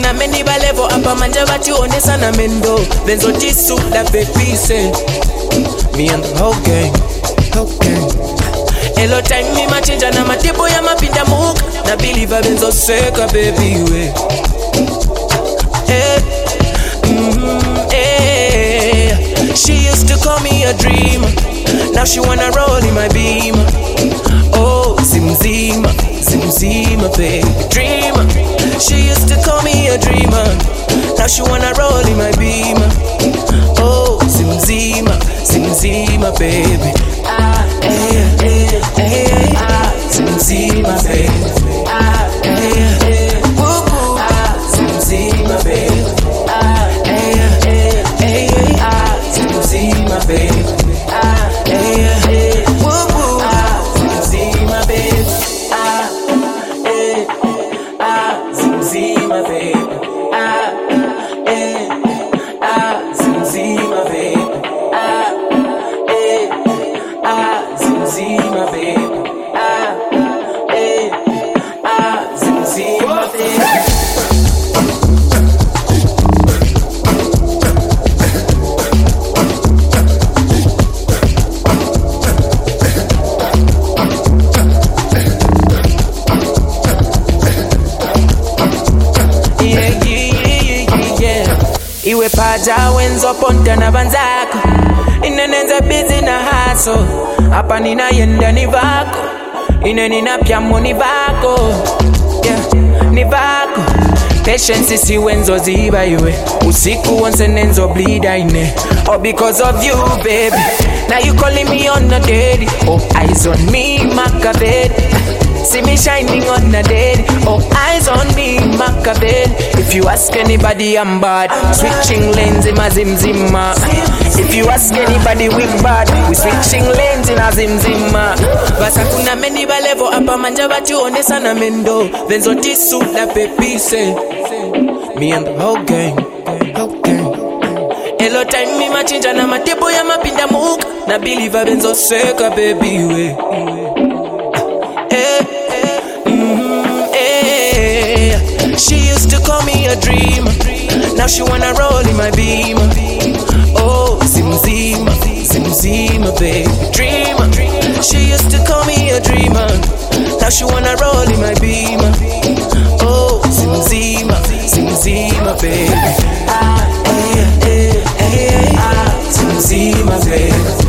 kuna meni balevo hapa manja vachionesa na mendo benzo tisu la pepise me and the whole gang Hello time me machinja na matibo ya mapinda muka na believer benzo seka baby we She used to call me a dreamer. Now she wanna roll in my beamer. Oh, Zimzima, Zimzima, baby, dreamer. She used to call me a dreamer. Now she wanna roll in my beamer. Oh, Zimzima, Zimzima, baby. Zimzima, baby. Zimzima, baby. Zimzima, baby. Zimzima, baby. Zimzima, baby. Zimzima, baby. Zimzima, baby. Zimzima, baby. Iwe paja wenzo ponta na banzako inenenza busy na haso hapa ninayenda ni vako inenina pyamo ni vako yeah, ni vako patience si wenzo ziba iwe usiku wonse nenzo bleed ine all because of you baby now you calling me on a daily oh eyes on me Machiavelli see me shining on a daily oh eyes on me Machiavelli if you ask anybody I'm bad switching lanes in my Zimzima if you ask anybody we bad we switching lanes in a Zimzima basa kuna meni balevo hapa manja vachionesa na mendo benzo tisu la pepise me and the whole gang Hello time me machinja na matibo ya mapinda muka na believer benzo seka baby we She used to call me a dreamer. Now she wanna roll in my beamer. Oh, Zimzima, Zimzima, baby, dreamer. She used to call me a dreamer. Now she wanna roll in my beamer. Oh, Zimzima, Zimzima, baby. Zimzima, baby.